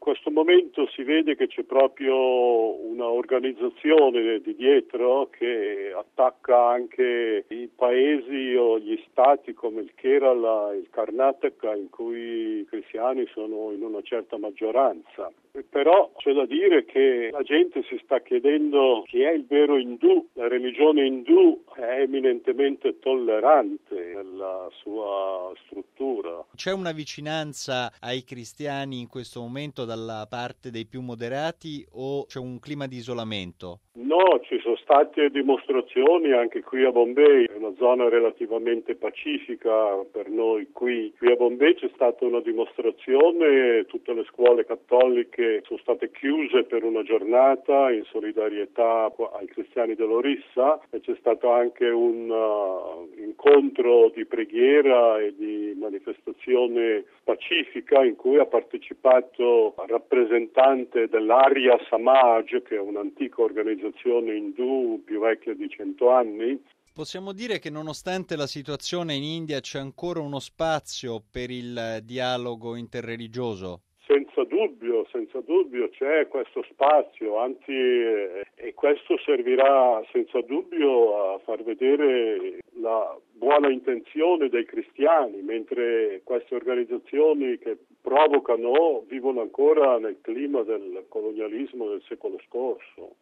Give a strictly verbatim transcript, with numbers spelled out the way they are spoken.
questo momento si vede che c'è proprio una organizzazione di dietro che attacca anche i paesi o gli stati come il Kerala e il Karnataka, in cui i cristiani sono in una certa maggioranza. Però c'è da dire che la gente si sta chiedendo chi è il vero indù. La religione indù è eminentemente tollerante nella sua struttura. C'è una vicinanza ai cristiani in questo momento dalla parte dei più moderati o c'è un clima di isolamento? No, ci sono state dimostrazioni anche qui a Bombay, è una zona relativamente pacifica per noi qui. Qui a Bombay c'è stata una dimostrazione, tutte le scuole cattoliche sono state chiuse per una giornata in solidarietà ai cristiani dell'Orissa e c'è stato anche un uh, incontro di preghiera e di manifestazione pacifica in cui ha partecipato il rappresentante dell'Arya Samaj, che è un'antica organizzazione indù più vecchia di cento anni. Possiamo dire che nonostante la situazione in India c'è ancora uno spazio per il dialogo interreligioso? Senza dubbio, senza dubbio c'è questo spazio, anzi e questo servirà senza dubbio a far vedere la buona intenzione dei cristiani, mentre queste organizzazioni che provocano vivono ancora nel clima del colonialismo del secolo scorso.